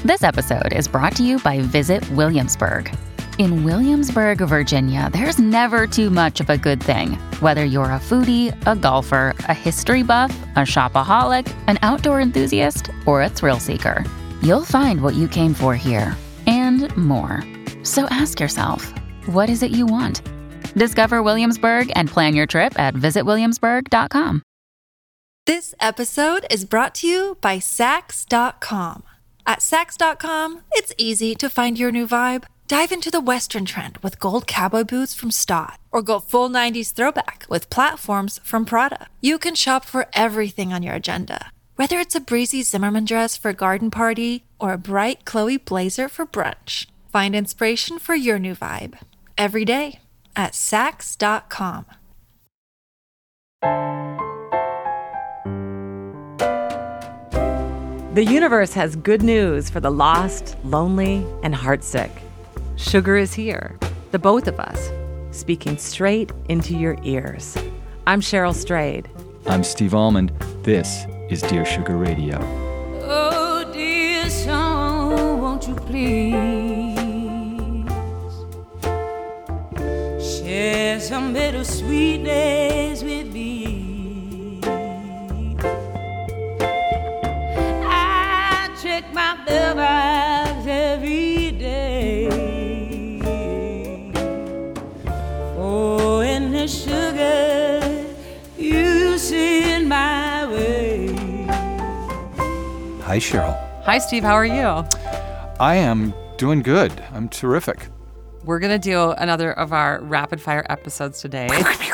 This episode is brought to you by Visit Williamsburg. In Williamsburg, Virginia, there's never too much of a good thing. Whether you're a foodie, a golfer, a history buff, a shopaholic, an outdoor enthusiast, or a thrill seeker, you'll find what you came for here and more. So ask yourself, what is it you want? Discover Williamsburg and plan your trip at visitwilliamsburg.com. This episode is brought to you by Sax.com. At Sax.com, it's easy to find your new vibe. Dive into the Western trend with gold cowboy boots from Stott, or go full 90s throwback with platforms from Prada. You can shop for everything on your agenda, whether it's a breezy Zimmermann dress for a garden party or a bright Chloe blazer for brunch. Find inspiration for your new vibe every day at Sax.com. The universe has good news for the lost, lonely, and heartsick. Sugar is here, the both of us, speaking straight into your ears. I'm Cheryl Strayed. I'm Steve Almond. This is Dear Sugar Radio. Oh, dear song, won't you please share some bittersweet days with me? I check my mailbox every day. Oh, and the sugar you send my way. Hi, Cheryl. Hi, Steve. How are you? I am doing good. I'm terrific. We're going to do another of our rapid fire episodes today.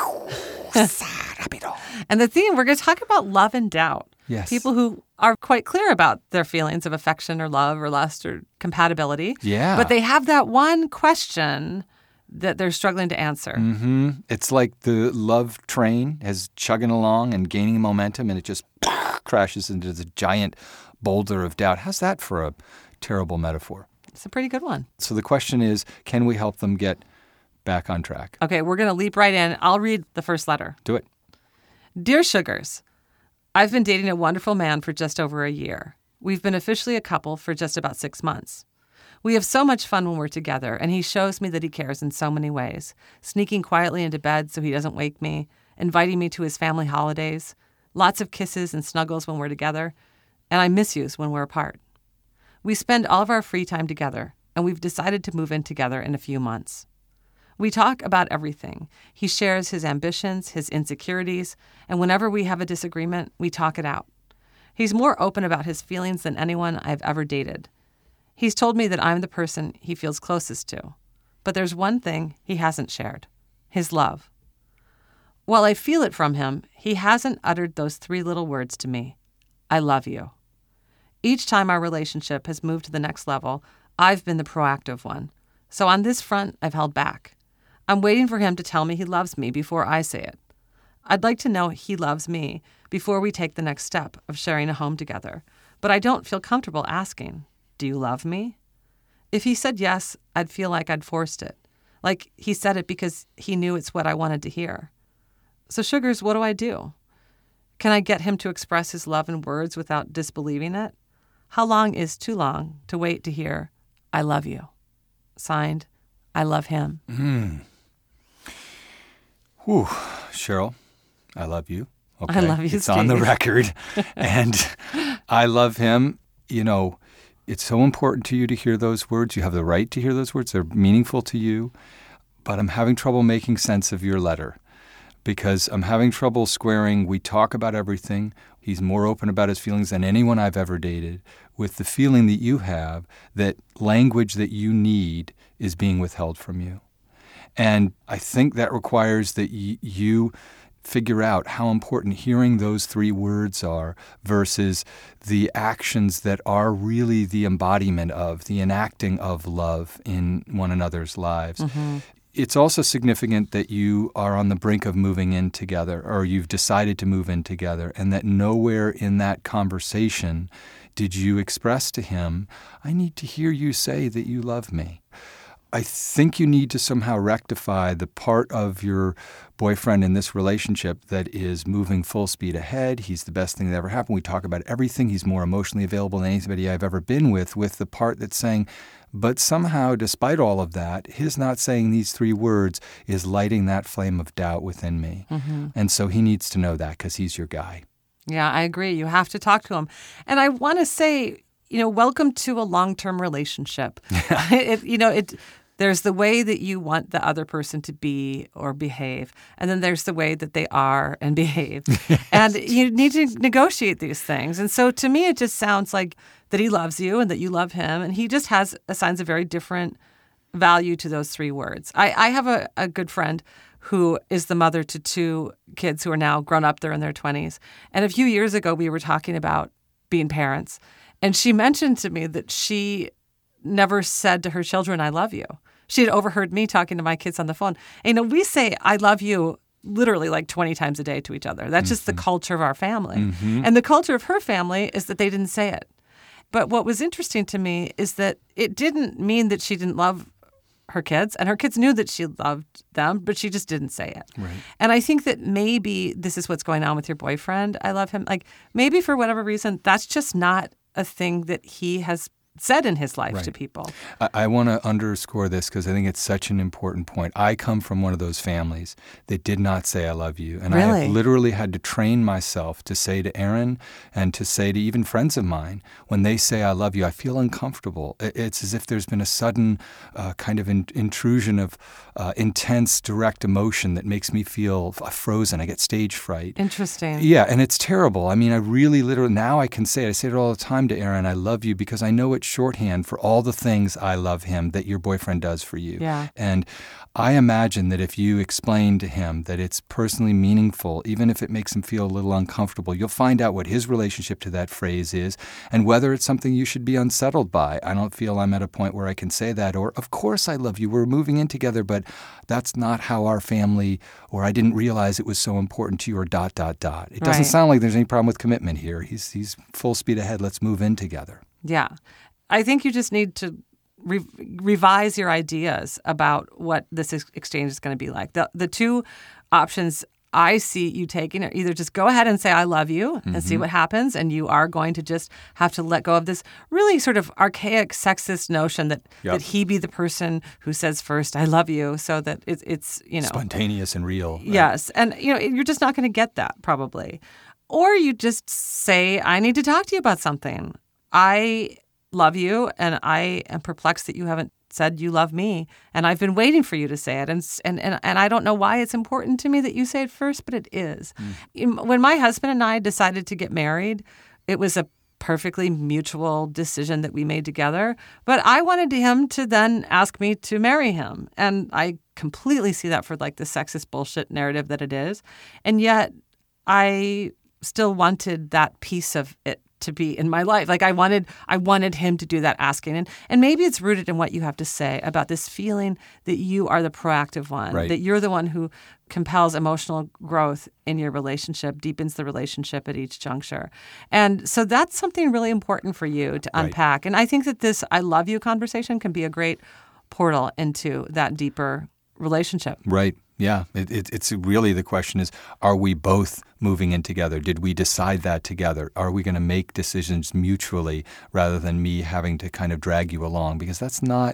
And the theme, we're going to talk about love and doubt. Yes. People who are quite clear about their feelings of affection or love or lust or compatibility. Yeah. But they have that one question that they're struggling to answer. Mm-hmm. It's like the love train is chugging along and gaining momentum, and it just crashes into the giant boulder of doubt. How's that for a terrible metaphor? It's a pretty good one. So the question is, can we help them get back on track? Okay, we're going to leap right in. I'll read the first letter. Do it. Dear Sugars, I've been dating a wonderful man for just over a year. We've been officially a couple for just about 6 months. We have so much fun when we're together, and he shows me that he cares in so many ways, sneaking quietly into bed so he doesn't wake me, inviting me to his family holidays, lots of kisses and snuggles when we're together, and I miss-yous when we're apart. We spend all of our free time together, and we've decided to move in together in a few months. We talk about everything. He shares his ambitions, his insecurities, and whenever we have a disagreement, we talk it out. He's more open about his feelings than anyone I've ever dated. He's told me that I'm the person he feels closest to. But there's one thing he hasn't shared: his love. While I feel it from him, he hasn't uttered those 3 little words to me: I love you. Each time our relationship has moved to the next level, I've been the proactive one. So on this front, I've held back. I'm waiting for him to tell me he loves me before I say it. I'd like to know he loves me before we take the next step of sharing a home together, but I don't feel comfortable asking, do you love me? If he said yes, I'd feel like I'd forced it, like he said it because he knew it's what I wanted to hear. So Sugars, what do I do? Can I get him to express his love in words without disbelieving it? How long is too long to wait to hear, I love you? Signed, I love him. Whew. Cheryl, I love you. Okay. I love you, It's on the Steve. record. And I love him. You know, it's so important to you to hear those words. You have the right to hear those words. They're meaningful to you. But I'm having trouble making sense of your letter because I'm having trouble squaring, we talk about everything. He's more open about his feelings than anyone I've ever dated, with the feeling that you have that language that you need is being withheld from you. And I think that requires that you figure out how important hearing those 3 words are versus the actions that are really the embodiment of, the enacting of love in one another's lives. Mm-hmm. It's also significant that you are on the brink of moving in together, or you've decided to move in together, and that nowhere in that conversation did you express to him, I need to hear you say that you love me. I think you need to somehow rectify the part of your boyfriend in this relationship that is moving full speed ahead. He's the best thing that ever happened. We talk about everything. He's more emotionally available than anybody I've ever been with the part that's saying, but somehow, despite all of that, his not saying these 3 words is lighting that flame of doubt within me. And so he needs to know that because he's your guy. Yeah, I agree. You have to talk to him. And I want to say, welcome to a long-term relationship. There's the way that you want the other person to be or behave, and then there's the way that they are and behave. And you need to negotiate these things. And so to me, it just sounds like that he loves you and that you love him, and he just assigns a very different value to those 3 words. I have a good friend who is the mother to 2 kids who are now grown up. They're in their 20s. And a few years ago, we were talking about being parents, and she mentioned to me that she never said to her children, "I love you." She had overheard me talking to my kids on the phone. And, we say, "I love you," literally like 20 times a day to each other. That's just the culture of our family. And the culture of her family is that they didn't say it. But what was interesting to me is that it didn't mean that she didn't love her kids, and her kids knew that she loved them, but she just didn't say it. Right. And I think that maybe this is what's going on with your boyfriend. I love him. Like, maybe for whatever reason, that's just not a thing that he has said in his life to people. I want to underscore this because I think it's such an important point. I come from one of those families that did not say I love you. And I have literally had to train myself to say to Aaron and to say to even friends of mine, when they say I love you, I feel uncomfortable. It's as if there's been a sudden kind of intrusion of intense, direct emotion that makes me feel frozen. I get stage fright. Interesting. Yeah, and it's terrible. I mean, I really literally, now I can say it. I say it all the time to Aaron, I love you, because I know it's shorthand for all the things I love him that your boyfriend does for you. Yeah. And I imagine that if you explain to him that it's personally meaningful, even if it makes him feel a little uncomfortable, you'll find out what his relationship to that phrase is and whether it's something you should be unsettled by. I don't feel I'm at a point where I can say that, or of course I love you, we're moving in together, but that's not how our family, or I didn't realize it was so important to you, or ... It doesn't sound like there's any problem with commitment here. He's full speed ahead. Let's move in together. Yeah. I think you just need to revise your ideas about what this exchange is going to be like. The 2 options I see you taking are either just go ahead and say I love you and see what happens, and you are going to just have to let go of this really sort of archaic sexist notion that he be the person who says first I love you, so that it's spontaneous and real. Right? Yes. And you're just not going to get that probably. Or you just say, I need to talk to you about something. I love you, and I am perplexed that you haven't said you love me, and I've been waiting for you to say it, and I don't know why it's important to me that you say it first, but it is. When my husband and I decided to get married, it was a perfectly mutual decision that we made together, but I wanted him to then ask me to marry him, and I completely see that for like the sexist bullshit narrative that it is, and yet I still wanted that piece of it to be in my life. Like I wanted him to do that asking. And maybe it's rooted in what you have to say about this feeling that you are the proactive one, that you're the one who compels emotional growth in your relationship, deepens the relationship at each juncture. And so that's something really important for you to unpack. And I think that this I love you conversation can be a great portal into that deeper relationship. Right. Yeah, it's really, the question is, are we both moving in together? Did we decide that together? Are we going to make decisions mutually rather than me having to kind of drag you along? Because that's not,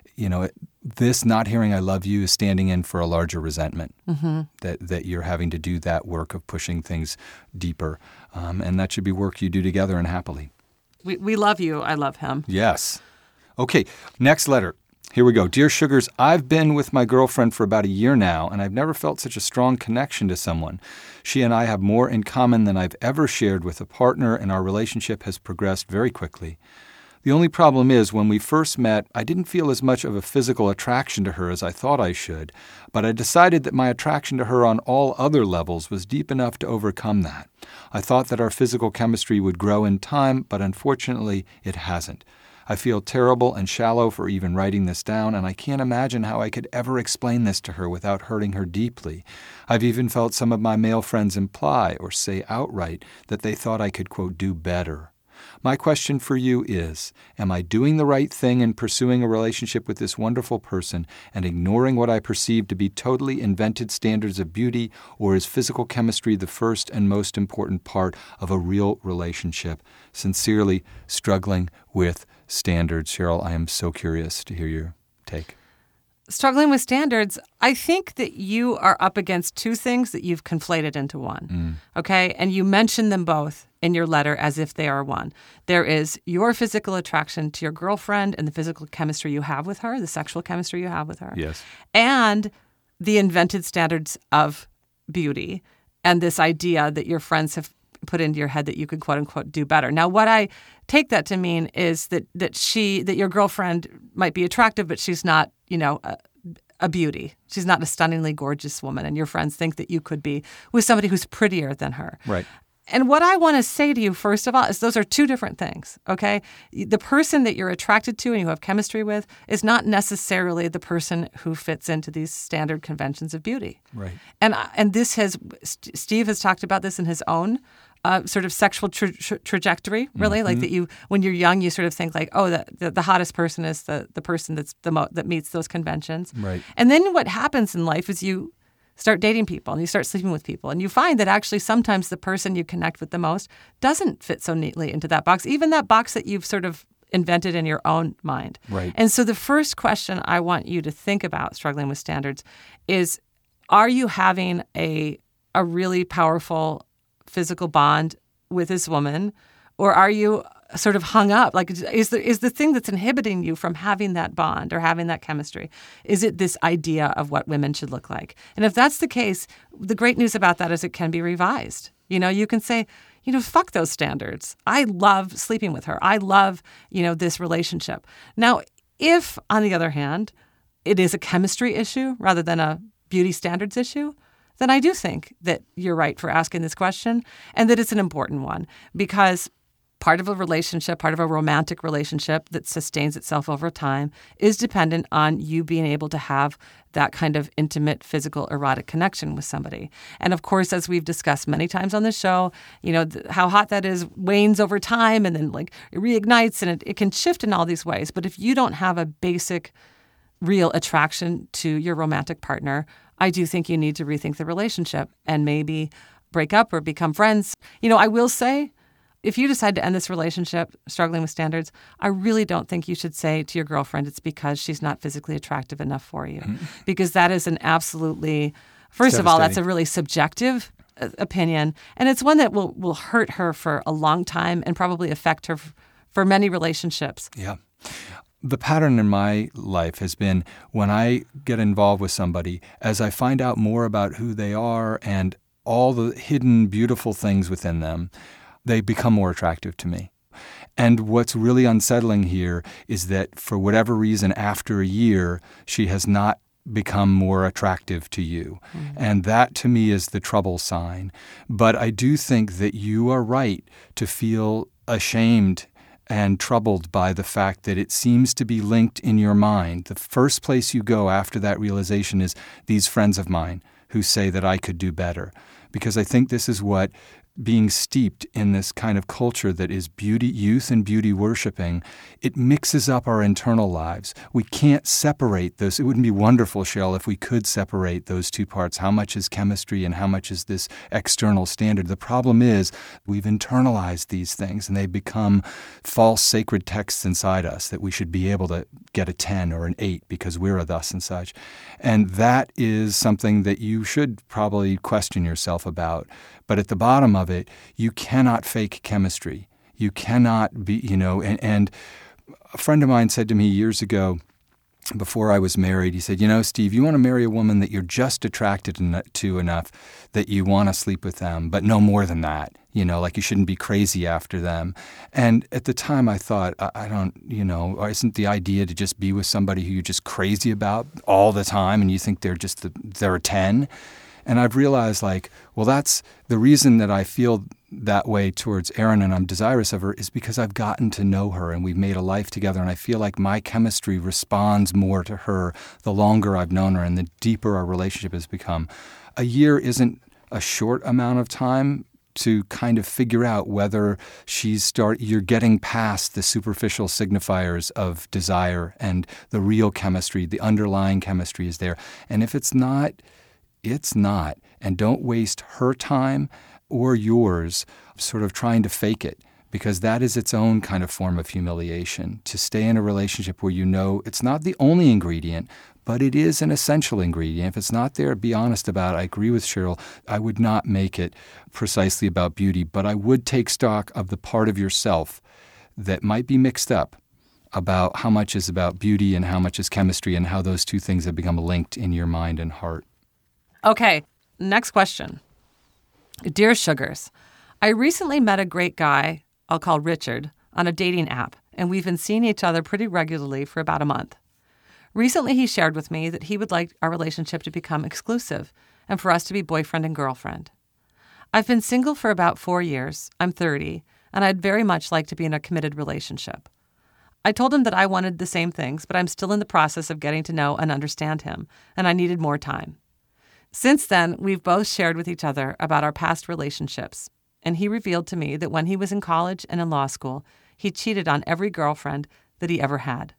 this not hearing I love you is standing in for a larger resentment, that you're having to do that work of pushing things deeper. And that should be work you do together and happily. We love you. I love him. Yes. Okay, next letter. Here we go. Dear Sugars, I've been with my girlfriend for about a year now, and I've never felt such a strong connection to someone. She and I have more in common than I've ever shared with a partner, and our relationship has progressed very quickly. The only problem is, when we first met, I didn't feel as much of a physical attraction to her as I thought I should, but I decided that my attraction to her on all other levels was deep enough to overcome that. I thought that our physical chemistry would grow in time, but unfortunately, it hasn't. I feel terrible and shallow for even writing this down, and I can't imagine how I could ever explain this to her without hurting her deeply. I've even felt some of my male friends imply or say outright that they thought I could, quote, do better. My question for you is, am I doing the right thing in pursuing a relationship with this wonderful person and ignoring what I perceive to be totally invented standards of beauty, or is physical chemistry the first and most important part of a real relationship? Sincerely, Struggling with Standards. Cheryl, I am so curious to hear your take. Struggling with standards, I think that you are up against two things that you've conflated into one, okay? And you mention them both in your letter as if they are one. There is your physical attraction to your girlfriend and the physical chemistry you have with her, the sexual chemistry you have with her. Yes. And the invented standards of beauty and this idea that your friends have put into your head that you could, quote unquote, do better. Now, what I take that to mean is that your girlfriend might be attractive, but she's not, a beauty. She's not a stunningly gorgeous woman, and your friends think that you could be with somebody who's prettier than her. Right. And what I want to say to you, first of all, is those are two different things, okay? The person that you're attracted to and you have chemistry with is not necessarily the person who fits into these standard conventions of beauty. Right. And Steve has talked about this in his own sort of sexual trajectory, really, like that when you're young, you sort of think like, oh, the hottest person is the person that meets those conventions. Right. And then what happens in life is you start dating people and you start sleeping with people, and you find that actually sometimes the person you connect with the most doesn't fit so neatly into that box, even that box that you've sort of invented in your own mind. Right. And so the first question I want you to think about, Struggling with Standards, is, are you having a really powerful physical bond with this woman, or are you sort of hung up? Like, is the thing that's inhibiting you from having that bond or having that chemistry, is it this idea of what women should look like? And if that's the case, the great news about that is it can be revised. You can say, fuck those standards. I love sleeping with her. I love, this relationship. Now, if, on the other hand, it is a chemistry issue rather than a beauty standards issue, then I do think that you're right for asking this question, and that it's an important one, because part of a relationship, part of a romantic relationship that sustains itself over time is dependent on you being able to have that kind of intimate, physical, erotic connection with somebody. And of course, as we've discussed many times on the show, how hot that is wanes over time and then like it reignites, and it can shift in all these ways. But if you don't have a basic, real attraction to your romantic partner, I do think you need to rethink the relationship and maybe break up or become friends. I will say, if you decide to end this relationship, Struggling with Standards, I really don't think you should say to your girlfriend it's because she's not physically attractive enough for you. Because that is an absolutely, first of all, that's a really subjective opinion. And it's one that will hurt her for a long time and probably affect her for many relationships. Yeah. The pattern in my life has been when I get involved with somebody, as I find out more about who they are and all the hidden beautiful things within them, they become more attractive to me. And what's really unsettling here is that for whatever reason, after a year, she has not become more attractive to you. And that to me is the trouble sign. But I do think that you are right to feel ashamed and troubled by the fact that it seems to be linked in your mind. The first place you go after that realization is these friends of mine who say that I could do better. Because I think this is what being steeped in this kind of culture that is beauty, youth and beauty worshiping, it mixes up our internal lives. We can't separate those. It wouldn't be wonderful, Cheryl, if we could separate those two parts. How much is chemistry and how much is this external standard? The problem is we've internalized these things and they become false sacred texts inside us that we should be able to get a 10 or an 8 because we're a thus and such. And that is something that you should probably question yourself about. But at the bottom of it, you cannot fake chemistry. You cannot be, and a friend of mine said to me years ago, before I was married, he said, Steve, you want to marry a woman that you're just attracted to enough that you want to sleep with them, but no more than that. Like you shouldn't be crazy after them. And at the time I thought, I don't, isn't the idea to just be with somebody who you're just crazy about all the time and you think they're a 10? And I've realized that's the reason that I feel that way towards Erin and I'm desirous of her is because I've gotten to know her and we've made a life together, and I feel like my chemistry responds more to her the longer I've known her and the deeper our relationship has become. A year isn't a short amount of time to kind of figure out whether you're getting past the superficial signifiers of desire and the real chemistry, the underlying chemistry is there. And if it's not, it's not. And don't waste her time or yours sort of trying to fake it, because that is its own kind of form of humiliation. To stay in a relationship where you know it's not the only ingredient, but it is an essential ingredient. If it's not there, be honest about it. I agree with Cheryl. I would not make it precisely about beauty, but I would take stock of the part of yourself that might be mixed up about how much is about beauty and how much is chemistry, and how those two things have become linked in your mind and heart. Okay, next question. Dear Sugars, I recently met a great guy, I'll call Richard, on a dating app, and we've been seeing each other pretty regularly for about a month. Recently, he shared with me that he would like our relationship to become exclusive and for us to be boyfriend and girlfriend. I've been single for about 4 years. I'm 30, and I'd very much like to be in a committed relationship. I told him that I wanted the same things, but I'm still in the process of getting to know and understand him, and I needed more time. Since then, we've both shared with each other about our past relationships, and he revealed to me that when he was in college and in law school, he cheated on every girlfriend that he ever had.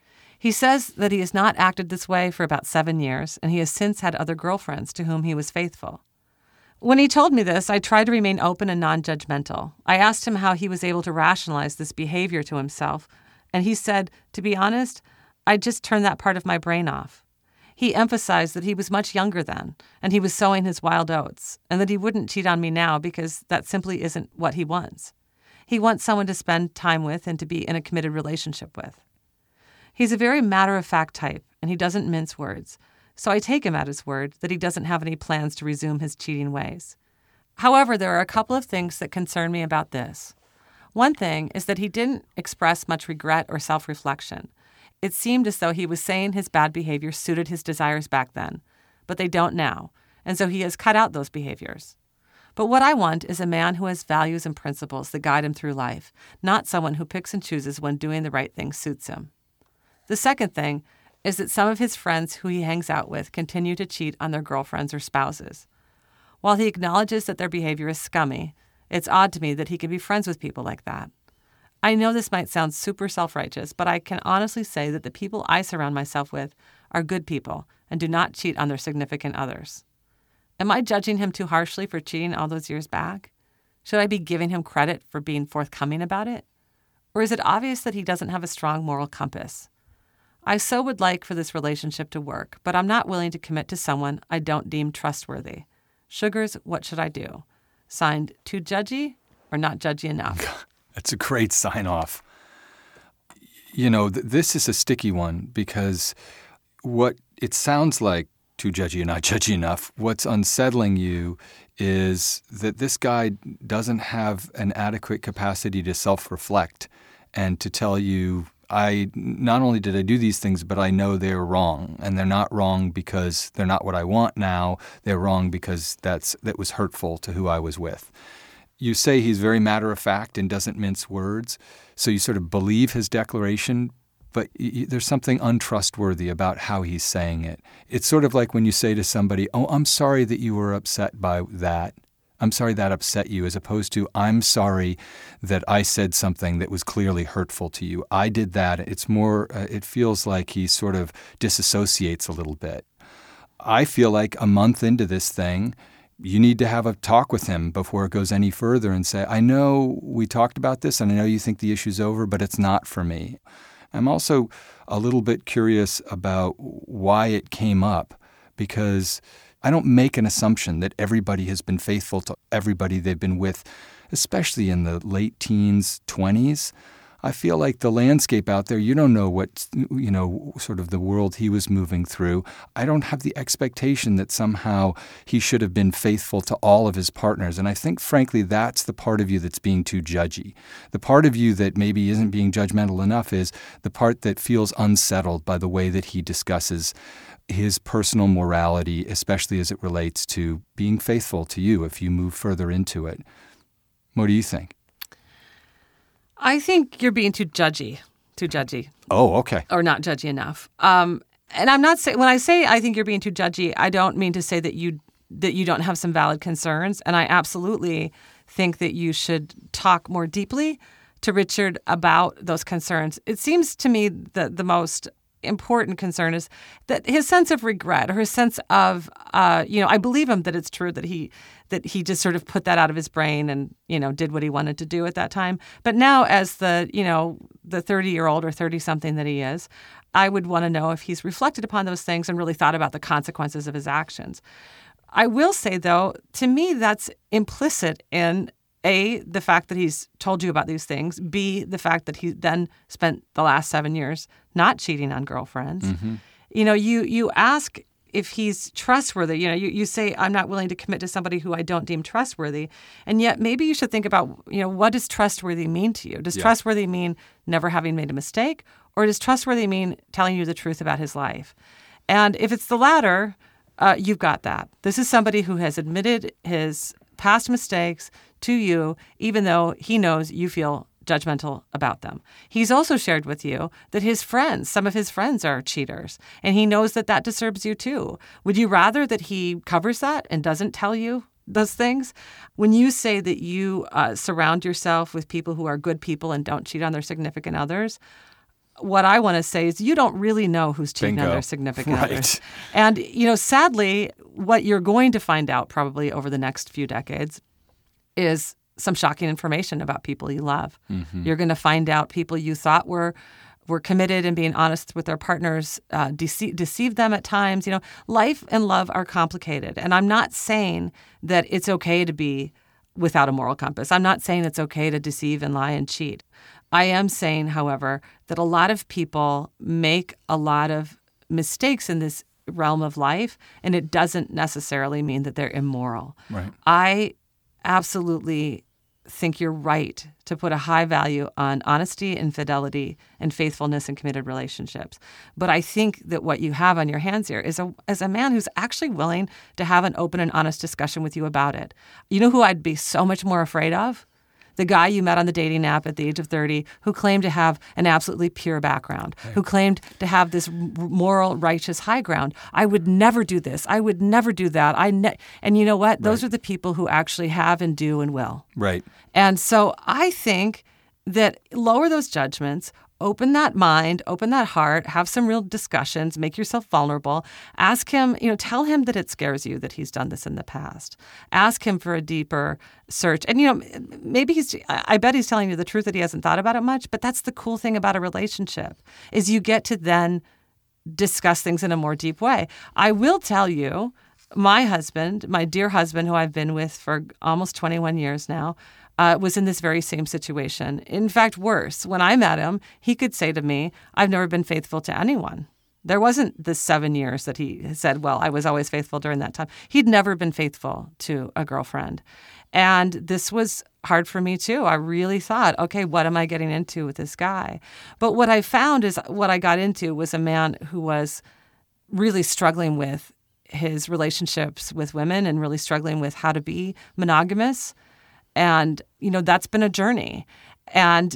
He says that he has not acted this way for about 7 years, and he has since had other girlfriends to whom he was faithful. When he told me this, I tried to remain open and non-judgmental. I asked him how he was able to rationalize this behavior to himself, and he said, to be honest, I just turned that part of my brain off. He emphasized that he was much younger then, and he was sowing his wild oats, and that he wouldn't cheat on me now because that simply isn't what he wants. He wants someone to spend time with and to be in a committed relationship with. He's a very matter-of-fact type, and he doesn't mince words, so I take him at his word that he doesn't have any plans to resume his cheating ways. However, there are a couple of things that concern me about this. One thing is that he didn't express much regret or self-reflection. It seemed as though he was saying his bad behavior suited his desires back then, but they don't now, and so he has cut out those behaviors. But what I want is a man who has values and principles that guide him through life, not someone who picks and chooses when doing the right thing suits him. The second thing is that some of his friends who he hangs out with continue to cheat on their girlfriends or spouses. While he acknowledges that their behavior is scummy, it's odd to me that he can be friends with people like that. I know this might sound super self-righteous, but I can honestly say that the people I surround myself with are good people and do not cheat on their significant others. Am I judging him too harshly for cheating all those years back? Should I be giving him credit for being forthcoming about it? Or is it obvious that he doesn't have a strong moral compass? I so would like for this relationship to work, but I'm not willing to commit to someone I don't deem trustworthy. Sugars, what should I do? Signed, too judgy or not judgy enough? That's a great sign-off. You know, this is a sticky one because what it sounds like, too judgy or not judgy enough, what's unsettling you is that this guy doesn't have an adequate capacity to self-reflect and to tell you, not only did I do these things, but I know they're wrong. And they're not wrong because they're not what I want now. They're wrong because that was hurtful to who I was with. You say he's very matter-of-fact and doesn't mince words, so you sort of believe his declaration, but there's something untrustworthy about how he's saying it. It's sort of like when you say to somebody, oh, I'm sorry that you were upset by that. I'm sorry that upset you, as opposed to, I'm sorry that I said something that was clearly hurtful to you. I did that. It's more, it feels like he sort of disassociates a little bit. I feel like a month into this thing, you need to have a talk with him before it goes any further and say, I know we talked about this and I know you think the issue's over, but it's not for me. I'm also a little bit curious about why it came up, because I don't make an assumption that everybody has been faithful to everybody they've been with, especially in the late teens, 20s. I feel like the landscape out there, you don't know what, sort of the world he was moving through. I don't have the expectation that somehow he should have been faithful to all of his partners. And I think, frankly, that's the part of you that's being too judgy. The part of you that maybe isn't being judgmental enough is the part that feels unsettled by the way that he discusses his personal morality, especially as it relates to being faithful to you if you move further into it. What do you think? I think you're being too judgy. Oh, okay. Or not judgy enough. And I'm not saying, when I say I think you're being too judgy, I don't mean to say that you don't have some valid concerns. And I absolutely think that you should talk more deeply to Richard about those concerns. It seems to me that the most important concern is that his sense of regret or his sense of, I believe him that it's true that he just sort of put that out of his brain and, did what he wanted to do at that time. But now as the 30-year-old or 30-something that he is, I would want to know if he's reflected upon those things and really thought about the consequences of his actions. I will say, though, to me, that's implicit in A, the fact that he's told you about these things, B, the fact that he then spent the last 7 years not cheating on girlfriends. Mm-hmm. You ask if he's trustworthy. You say, I'm not willing to commit to somebody who I don't deem trustworthy. And yet maybe you should think about, what does trustworthy mean to you? Does trustworthy mean never having made a mistake? Or does trustworthy mean telling you the truth about his life? And if it's the latter, you've got that. This is somebody who has admitted his past mistakes to you, even though he knows you feel judgmental about them. He's also shared with you that some of his friends are cheaters, and he knows that disturbs you too. Would you rather that he covers that and doesn't tell you those things? When you say that you surround yourself with people who are good people and don't cheat on their significant others, what I want to say is you don't really know who's cheating on their significant others. And, sadly, what you're going to find out probably over the next few decades is some shocking information about people you love. Mm-hmm. You're going to find out people you thought were committed and being honest with their partners, deceived them at times. Life and love are complicated. And I'm not saying that it's okay to be without a moral compass. I'm not saying it's okay to deceive and lie and cheat. I am saying, however, that a lot of people make a lot of mistakes in this realm of life, and it doesn't necessarily mean that they're immoral. Right. I absolutely think you're right to put a high value on honesty and fidelity and faithfulness in committed relationships. But I think that what you have on your hands here is a man who's actually willing to have an open and honest discussion with you about it. You know who I'd be so much more afraid of? The guy you met on the dating app at the age of 30 who claimed to have an absolutely pure background, who claimed to have this moral, righteous high ground. I would never do this. I would never do that. And you know what? Those are the people who actually have and do and will. Right. And so I think that lower those judgments, open that mind, open that heart, have some real discussions, make yourself vulnerable. Ask him, tell him that it scares you that he's done this in the past. Ask him for a deeper search. And, maybe I bet he's telling you the truth that he hasn't thought about it much, but that's the cool thing about a relationship is you get to then discuss things in a more deep way. I will tell you, my husband, my dear husband, who I've been with for almost 21 years now, was in this very same situation. In fact, worse. When I met him, he could say to me, I've never been faithful to anyone. There wasn't the 7 years that he said, well, I was always faithful during that time. He'd never been faithful to a girlfriend. And this was hard for me, too. I really thought, okay, what am I getting into with this guy? But what I found is what I got into was a man who was really struggling with his relationships with women and really struggling with how to be monogamous. And, that's been a journey. And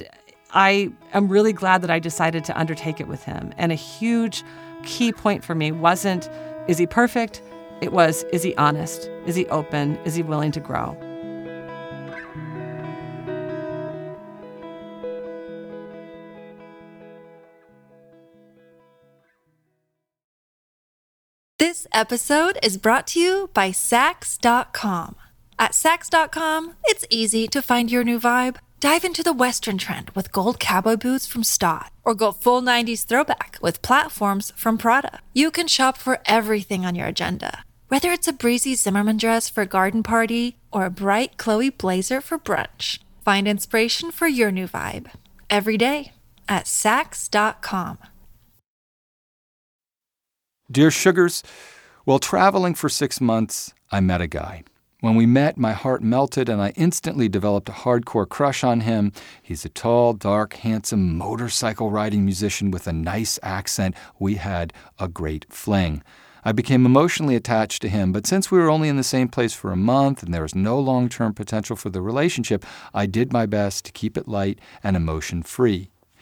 I am really glad that I decided to undertake it with him. And a huge key point for me wasn't, is he perfect? It was, is he honest? Is he open? Is he willing to grow? This episode is brought to you by Saks.com. At Saks.com, it's easy to find your new vibe. Dive into the Western trend with gold cowboy boots from Stott, or go full 90s throwback with platforms from Prada. You can shop for everything on your agenda, whether it's a breezy Zimmermann dress for a garden party or a bright Chloe blazer for brunch. Find inspiration for your new vibe every day at Saks.com. Dear Sugars, while traveling for 6 months, I met a guy. When we met, my heart melted and I instantly developed a hardcore crush on him. He's a tall, dark, handsome motorcycle-riding musician with a nice accent. We had a great fling. I became emotionally attached to him, but since we were only in the same place for a month and there was no long-term potential for the relationship, I did my best to keep it light and emotion-free.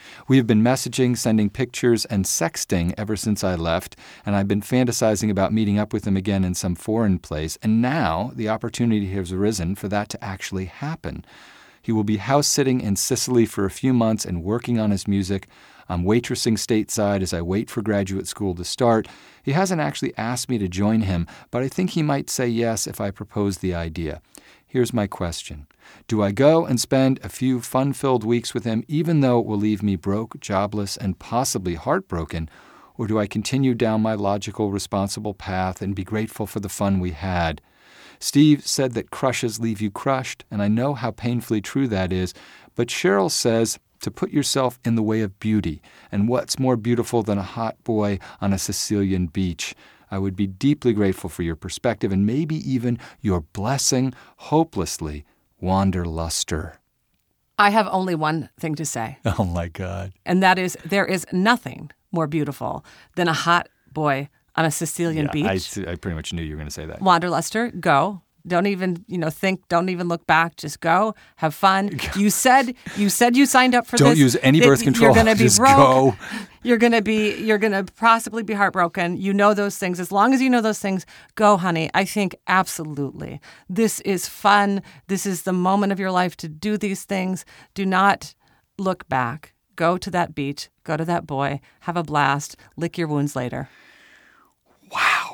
We have been messaging, sending pictures, and sexting ever since I left, and I've been fantasizing about meeting up with him again in some foreign place, and now the opportunity has arisen for that to actually happen. He will be house-sitting in Sicily for a few months and working on his music. I'm waitressing stateside as I wait for graduate school to start. He hasn't actually asked me to join him, but I think he might say yes if I propose the idea. Here's my question. Do I go and spend a few fun-filled weeks with him, even though it will leave me broke, jobless, and possibly heartbroken? Or do I continue down my logical, responsible path and be grateful for the fun we had? Steve said that crushes leave you crushed, and I know how painfully true that is, but Cheryl says to put yourself in the way of beauty, and what's more beautiful than a hot boy on a Sicilian beach? I would be deeply grateful for your perspective and maybe even your blessing. Hopelessly, Wanderluster. I have only one thing to say. Oh, my God. And that is, there is nothing more beautiful than a hot boy on a Sicilian beach. I pretty much knew you were going to say that. Wanderluster, go. Don't even, think, don't even look back. Just go. Have fun. You said you signed up for this. Don't use any birth control. You're going to be Just broke. go. You're going to possibly be heartbroken. You know those things. As long as you know those things, go, honey. I think absolutely. This is fun. This is the moment of your life to do these things. Do not look back. Go to that beach. Go to that boy. Have a blast. Lick your wounds later. Wow.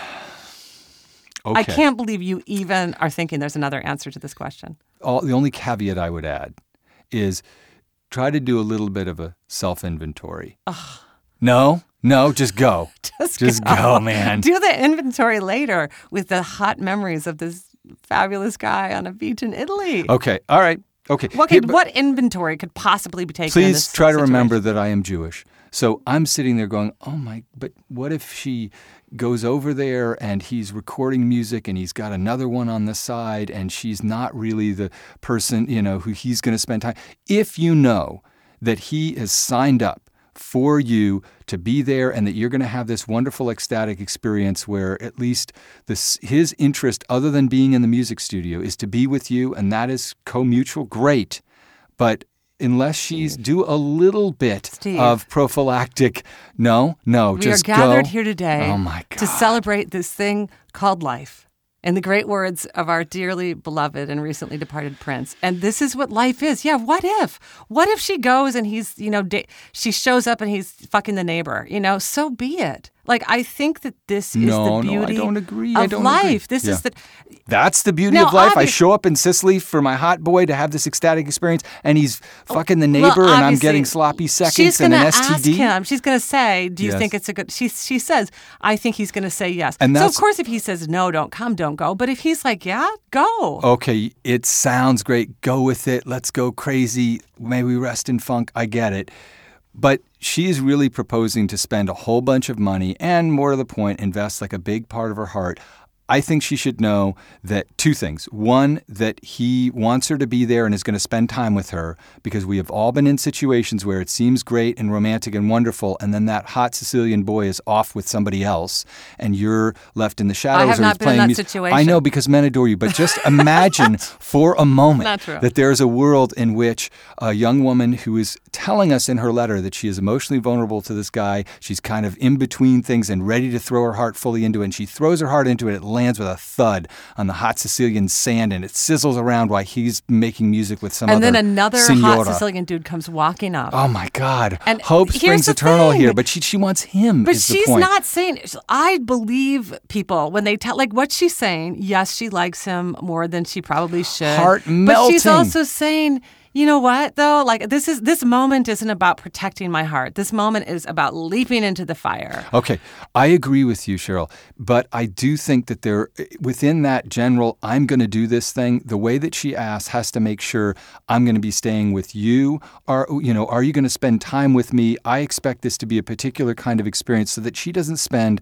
Okay. I can't believe you even are thinking there's another answer to this question. The only caveat I would add is try to do a little bit of a self-inventory. Ugh. No, just go. Just go, man. Do the inventory later with the hot memories of this fabulous guy on a beach in Italy. Okay, all right. Okay. What inventory could possibly be taken in this Please try to situation? remember that I am Jewish. So I'm sitting there going, but what if she goes over there and he's recording music and he's got another one on the side and she's not really the person, who he's going to spend time. If you know that he has signed up for you to be there and that you're going to have this wonderful ecstatic experience where at least his interest other than being in the music studio is to be with you and that is co-mutual, great. But unless she's do a little bit of prophylactic, no, just go. We are gathered here today oh my God. to celebrate this thing called life. In the great words of our dearly beloved and recently departed Prince. And this is what life is. Yeah, what if? What if she goes and he's, she shows up and he's fucking the neighbor? So be it. Like, I think that this is the beauty I don't agree. of life. Agree. This is That's the beauty of life. I show up in Sicily for my hot boy to have this ecstatic experience, and he's fucking the neighbor, and I'm getting sloppy seconds and an STD. Ask him. She's going to say, do you think it's a good... She says, I think he's going to say yes. And so, of course, if he says, no, don't come, don't go. But if he's like, yeah, go. Okay, it sounds great. Go with it. Let's go crazy. May we rest in funk. I get it. But she is really proposing to spend a whole bunch of money and, more to the point, invest like a big part of her heart. I think she should know that two things. One, that he wants her to be there and is going to spend time with her because we have all been in situations where it seems great and romantic and wonderful and then that hot Sicilian boy is off with somebody else and you're left in the shadows. I have not been in that situation. I know because men adore you, but just imagine for a moment that there's a world in which a young woman who is telling us in her letter that she is emotionally vulnerable to this guy, she's kind of in between things and ready to throw her heart fully into it, and she throws her heart into it, it lands with a thud on the hot Sicilian sand and it sizzles around while he's making music with some other And then another signora. hot Sicilian dude comes walking up. Oh my God. And hope springs eternal here, but she wants him. But is she's the point. not saying, I believe people when they tell, like what she's saying, yes, she likes him more than she probably should. Heart melting. But she's also saying, you know what, though? Like, this moment isn't about protecting my heart. This moment is about leaping into the fire. Okay. I agree with you, Cheryl. But I do think that within that general, I'm going to do this thing, the way that she asks has to make sure I'm going to be staying with you. Are you going to spend time with me? I expect this to be a particular kind of experience so that she doesn't spend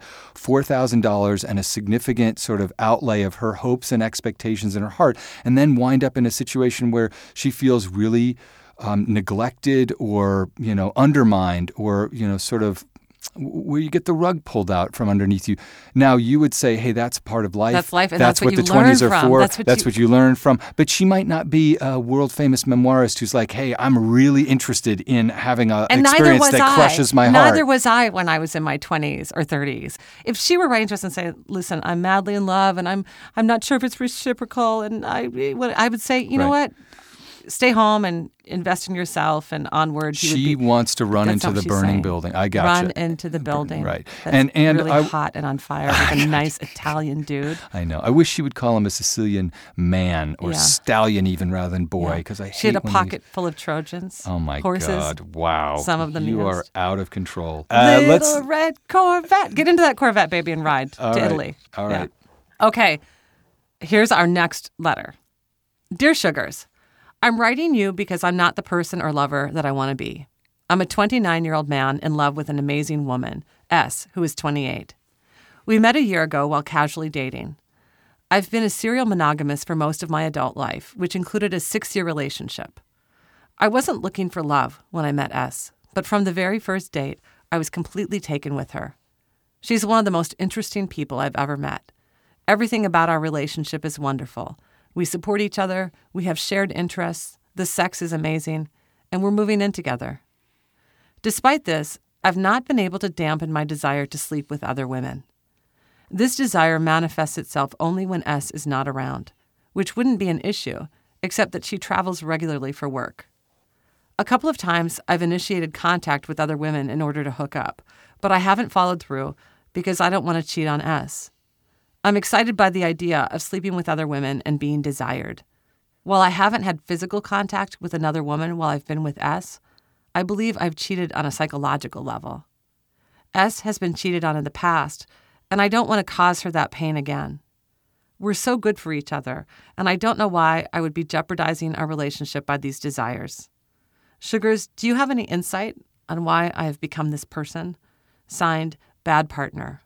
$4,000 and a significant sort of outlay of her hopes and expectations in her heart and then wind up in a situation where she feels really neglected or, undermined or, sort of where you get the rug pulled out from underneath you. Now, you would say, hey, that's part of life. That's life, and that's what you the 20s are learn for. from. That's what you learn from. But she might not be a world-famous memoirist who's like, hey, I'm really interested in having an experience that crushes my heart. Neither was I when I was in my 20s or 30s. If she were writing to us and say, listen, I'm madly in love, and I'm not sure if it's reciprocal, and I would say, you know what? Stay home and invest in yourself and onward. She wants to run into the burning building. I got Run into the building. Right. That's really hot and on fire with a nice Italian dude. I know. I wish she would call him a Sicilian man or stallion even rather than boy, because She had a pocket full of Trojans. Oh, my horses. God. Wow. Some of them. You are out of control. Little red Corvette. Get into that Corvette, baby, and ride to Italy. All right. Okay. Here's our next letter. Dear Sugars, I'm writing you because I'm not the person or lover that I want to be. I'm a 29-year-old man in love with an amazing woman, S, who is 28. We met a year ago while casually dating. I've been a serial monogamist for most of my adult life, which included a 6-year relationship. I wasn't looking for love when I met S, but from the very first date, I was completely taken with her. She's one of the most interesting people I've ever met. Everything about our relationship is wonderful. We support each other, we have shared interests, the sex is amazing, and we're moving in together. Despite this, I've not been able to dampen my desire to sleep with other women. This desire manifests itself only when S is not around, which wouldn't be an issue, except that she travels regularly for work. A couple of times I've initiated contact with other women in order to hook up, but I haven't followed through because I don't want to cheat on S. I'm excited by the idea of sleeping with other women and being desired. While I haven't had physical contact with another woman while I've been with S, I believe I've cheated on a psychological level. S has been cheated on in the past, and I don't want to cause her that pain again. We're so good for each other, and I don't know why I would be jeopardizing our relationship by these desires. Sugars, do you have any insight on why I have become this person? Signed, Bad Partner.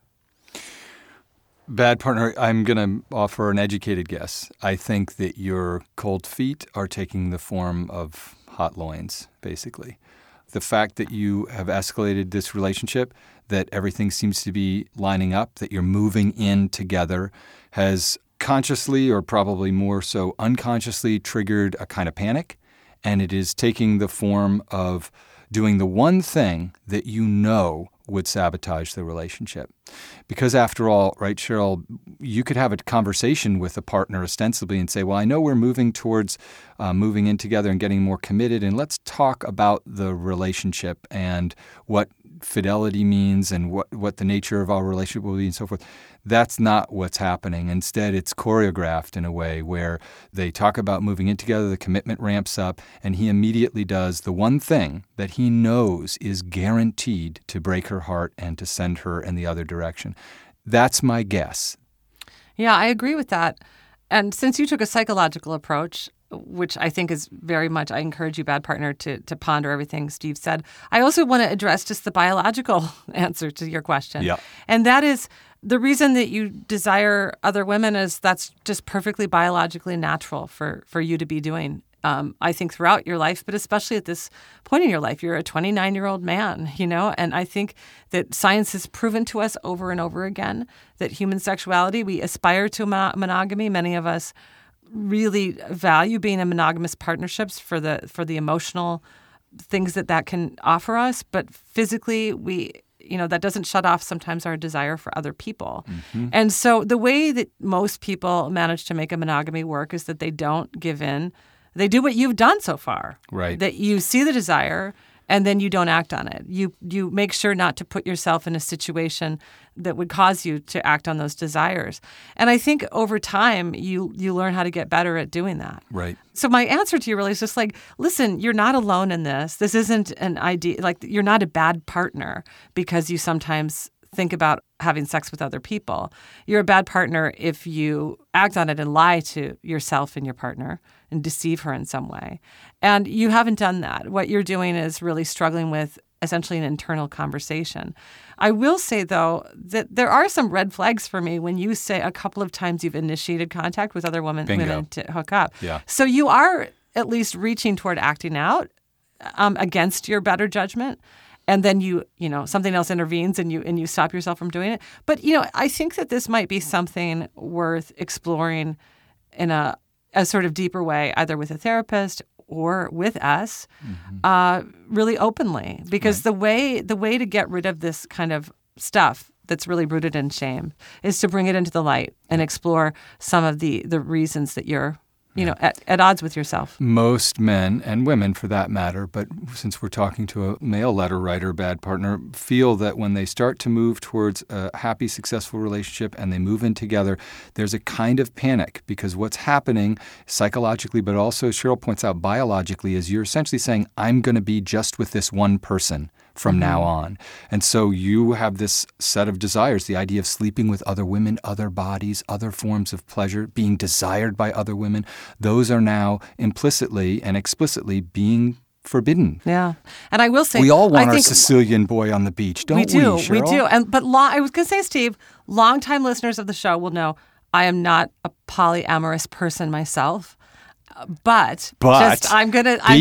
Bad partner, I'm going to offer an educated guess. I think that your cold feet are taking the form of hot loins, basically. The fact that you have escalated this relationship, that everything seems to be lining up, that you're moving in together, has consciously or probably more so unconsciously triggered a kind of panic. And it is taking the form of doing the one thing that you know would sabotage the relationship. Because after all, right, Cheryl, you could have a conversation with a partner ostensibly and say, well, I know we're moving towards moving in together and getting more committed, and let's talk about the relationship and what fidelity means and what the nature of our relationship will be and so forth. That's not what's happening. Instead, it's choreographed in a way where they talk about moving in together, the commitment ramps up, and he immediately does the one thing that he knows is guaranteed to break her heart and to send her in the other direction. That's my guess. Yeah, I agree with that. And since you took a psychological approach, which I think is very much, I encourage you, Bad Partner, to ponder everything Steve said. I also want to address just the biological answer to your question. Yeah. And that is the reason that you desire other women is that's just perfectly biologically natural for you to be doing. I think throughout your life, but especially at this point in your life, you're a 29-year-old man, and I think that science has proven to us over and over again that human sexuality, we aspire to monogamy. Many of us really value being in monogamous partnerships for the emotional things that can offer us, but physically that doesn't shut off sometimes our desire for other people. Mm-hmm. And so the way that most people manage to make a monogamy work is that they don't give in. They do what you've done so far. Right. That you see the desire and then you don't act on it. You make sure not to put yourself in a situation that would cause you to act on those desires. And I think over time, you learn how to get better at doing that. Right. So my answer to you really is just like, listen, you're not alone in this. This isn't an idea, like you're not a bad partner because you sometimes think about having sex with other people. You're a bad partner if you act on it and lie to yourself and your partner and deceive her in some way. And you haven't done that. What you're doing is really struggling with essentially an internal conversation. I will say, though, that there are some red flags for me when you say a couple of times you've initiated contact with other women to hook up. Yeah. So you are at least reaching toward acting out against your better judgment. and then something else intervenes and you stop yourself from doing it. But, I think that this might be something worth exploring in a sort of deeper way, either with a therapist or with us, really openly. Because the way to get rid of this kind of stuff that's really rooted in shame is to bring it into the light and explore some of the reasons that you're at odds with yourself. Most men and women, for that matter, but since we're talking to a male letter writer, bad partner, feel that when they start to move towards a happy, successful relationship and they move in together, there's a kind of panic because what's happening psychologically, but also, Cheryl points out, biologically, is you're essentially saying, I'm going to be just with this one person from now on. And so you have this set of desires, the idea of sleeping with other women, other bodies, other forms of pleasure, being desired by other women. Those are now implicitly and explicitly being forbidden. Yeah. And I will say, we all want our Sicilian boy on the beach, don't we? Cheryl? We do. But I was going to say, Steve, longtime listeners of the show will know I am not a polyamorous person myself. But I'm gonna put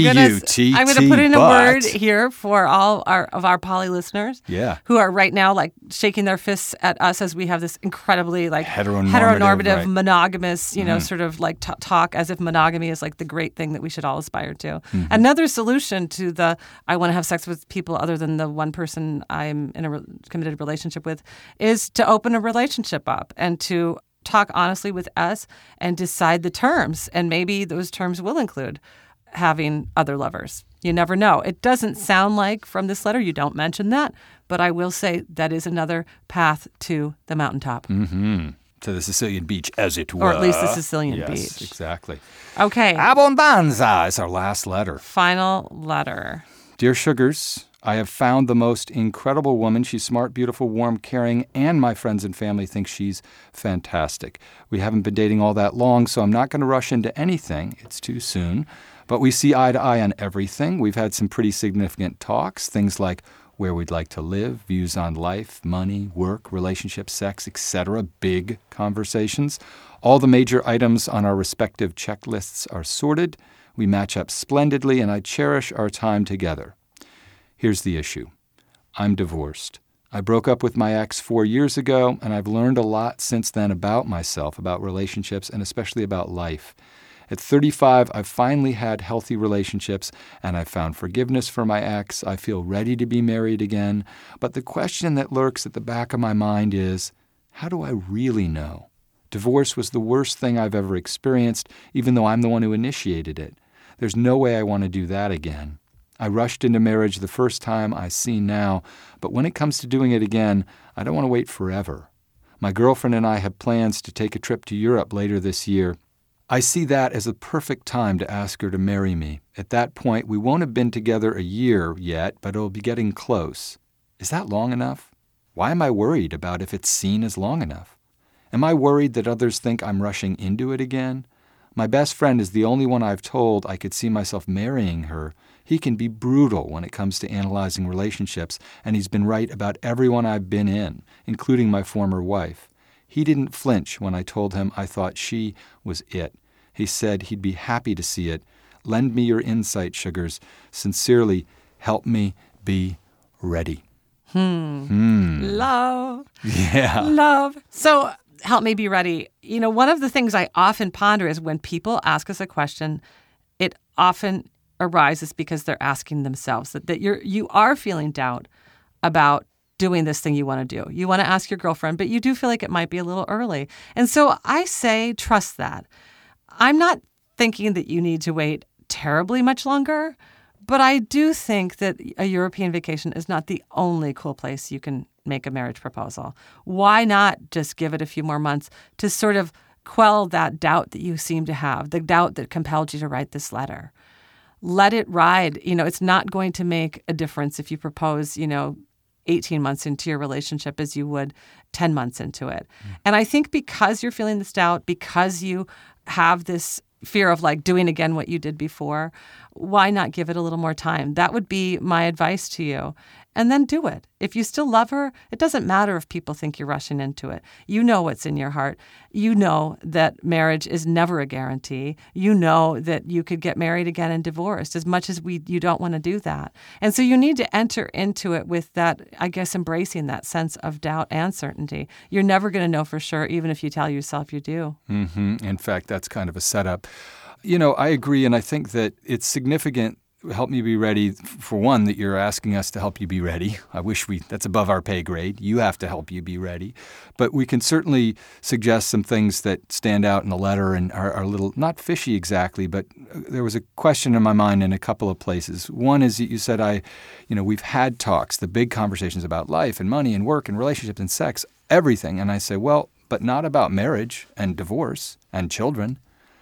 in a word here for all our poly listeners, who are right now like shaking their fists at us as we have this incredibly like heteronormative right. monogamous, sort of like talk as if monogamy is like the great thing that we should all aspire to. Another solution to the I want to have sex with people other than the one person I'm in a committed relationship with is to open a relationship up and to talk honestly with us and decide the terms. And maybe those terms will include having other lovers. You never know. It doesn't sound like from this letter you don't mention that, but I will say that is another path to the mountaintop. Mm-hmm. To the Sicilian beach, as it were. Or at least the Sicilian beach. Yes, exactly. Okay. Abbondanza is our last letter. Final letter. Dear Sugars, I have found the most incredible woman. She's smart, beautiful, warm, caring, and my friends and family think she's fantastic. We haven't been dating all that long, so I'm not going to rush into anything. It's too soon. But we see eye to eye on everything. We've had some pretty significant talks, things like where we'd like to live, views on life, money, work, relationships, sex, etc. Big conversations. All the major items on our respective checklists are sorted. We match up splendidly, and I cherish our time together. Here's the issue. I'm divorced. I broke up with my ex 4 years ago, and I've learned a lot since then about myself, about relationships, and especially about life. At 35, I've finally had healthy relationships, and I've found forgiveness for my ex. I feel ready to be married again. But the question that lurks at the back of my mind is, how do I really know? Divorce was the worst thing I've ever experienced, even though I'm the one who initiated it. There's no way I want to do that again. I rushed into marriage the first time, I see now, but when it comes to doing it again, I don't want to wait forever. My girlfriend and I have plans to take a trip to Europe later this year. I see that as the perfect time to ask her to marry me. At that point, we won't have been together a year yet, but it'll be getting close. Is that long enough? Why am I worried about if it's seen as long enough? Am I worried that others think I'm rushing into it again? My best friend is the only one I've told I could see myself marrying her. He can be brutal when it comes to analyzing relationships, and he's been right about everyone I've been in, including my former wife. He didn't flinch when I told him I thought she was it. He said he'd be happy to see it. Lend me your insight, Sugars. Sincerely, help me be ready. Love. Yeah. Love. So help me be ready. One of the things I often ponder is when people ask us a question, it often arises because they're asking themselves that you are feeling doubt about doing this thing you want to do. You want to ask your girlfriend, but you do feel like it might be a little early. And so I say, trust that. I'm not thinking that you need to wait terribly much longer, but I do think that a European vacation is not the only cool place you can make a marriage proposal. Why not just give it a few more months to sort of quell that doubt that you seem to have, the doubt that compelled you to write this letter? Let it ride. It's not going to make a difference if you propose, 18 months into your relationship as you would 10 months into it. And I think because you're feeling this doubt, because you have this fear of like doing again what you did before, why not give it a little more time? That would be my advice to you. and then do it. If you still love her, it doesn't matter if people think you're rushing into it. You know what's in your heart. You know that marriage is never a guarantee. You know that you could get married again and divorced, as much as you don't want to do that. And so you need to enter into it with that, I guess, embracing that sense of doubt and certainty. You're never going to know for sure, even if you tell yourself you do. Mm-hmm. In fact, that's kind of a setup. I agree, and I think that it's significant. Help me be ready, for one, that you're asking us to help you be ready. I wish that's above our pay grade. You have to help you be ready. But we can certainly suggest some things that stand out in the letter and are a little, not fishy exactly, but there was a question in my mind in a couple of places. One is that you said, we've had talks, the big conversations about life and money and work and relationships and sex, everything. And I say, well, but not about marriage and divorce and children.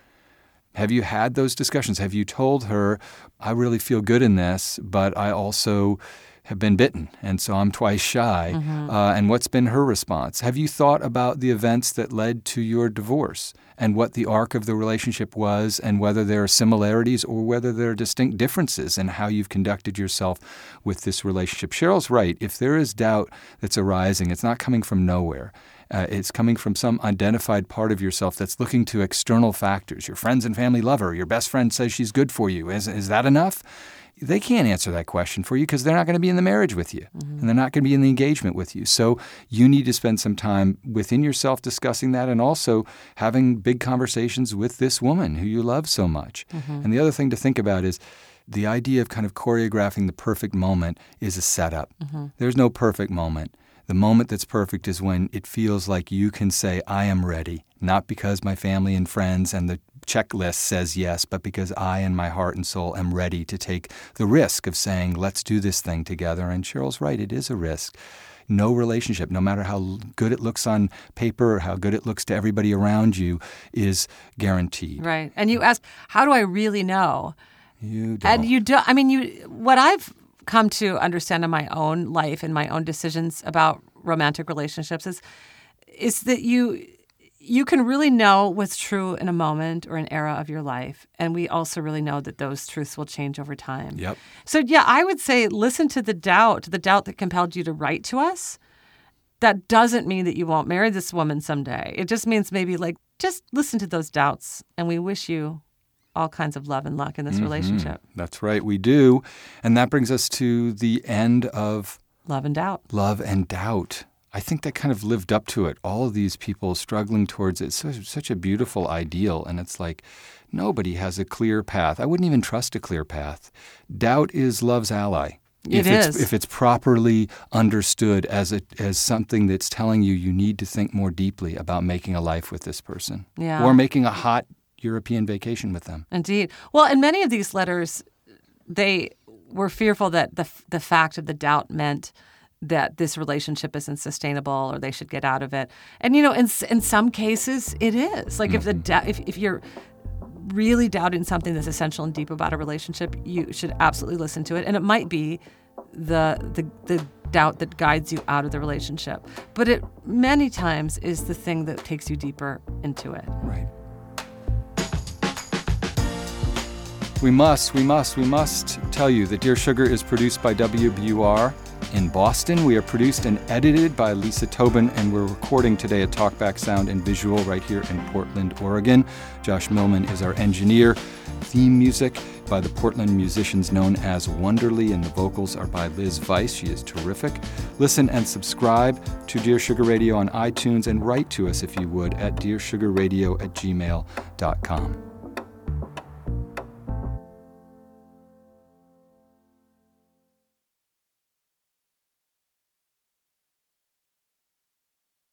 Have you had those discussions? Have you told her, I really feel good in this, but I also have been bitten, and so I'm twice shy? Mm-hmm. And what's been her response? Have you thought about the events that led to your divorce and what the arc of the relationship was, and whether there are similarities or whether there are distinct differences in how you've conducted yourself with this relationship? Cheryl's right. If there is doubt that's arising, it's not coming from nowhere. It's coming from some identified part of yourself that's looking to external factors. Your friends and family love her. Your best friend says she's good for you. Is that enough? They can't answer that question for you because they're not going to be in the marriage with you, and they're not going to be in the engagement with you. So you need to spend some time within yourself discussing that, and also having big conversations with this woman who you love so much. And the other thing to think about is the idea of kind of choreographing the perfect moment is a setup. There's no perfect moment. The moment that's perfect is when it feels like you can say, I am ready, not because my family and friends and the checklist says yes, but because I in my heart and soul am ready to take the risk of saying, let's do this thing together. And Cheryl's right, it is a risk. No relationship, no matter how good it looks on paper or how good it looks to everybody around you, is guaranteed. Right. And you ask, how do I really know? You don't. And you don't. What I've come to understand in my own life and my own decisions about romantic relationships is that you can really know what's true in a moment or an era of your life. And we also really know that those truths will change over time. Yep. So yeah, I would say listen to the doubt that compelled you to write to us. That doesn't mean that you won't marry this woman someday. It just means maybe just listen to those doubts, and we wish you all kinds of love and luck in this relationship. That's right, we do. And that brings us to the end of Love and Doubt. Love and Doubt. I think that kind of lived up to it. All of these people struggling towards it. It's such a beautiful ideal. And it's like nobody has a clear path. I wouldn't even trust a clear path. Doubt is love's ally. If it's properly understood as something that's telling you need to think more deeply about making a life with this person. Yeah. Or making a hot European vacation with them. Indeed. Well, in many of these letters, they were fearful that the fact of the doubt meant that this relationship isn't sustainable or they should get out of it. And, in some cases, it is. Like if you're really doubting something that's essential and deep about a relationship, you should absolutely listen to it. And it might be the doubt that guides you out of the relationship. But it many times is the thing that takes you deeper into it. Right. We must tell you that Dear Sugar is produced by WBUR in Boston. We are produced and edited by Lisa Tobin, and we're recording today at Talkback Sound and Visual right here in Portland, Oregon. Josh Millman is our engineer. Theme music by the Portland musicians known as Wonderly, and the vocals are by Liz Weiss. She is terrific. Listen and subscribe to Dear Sugar Radio on iTunes, and write to us if you would at dearsugarradio@gmail.com.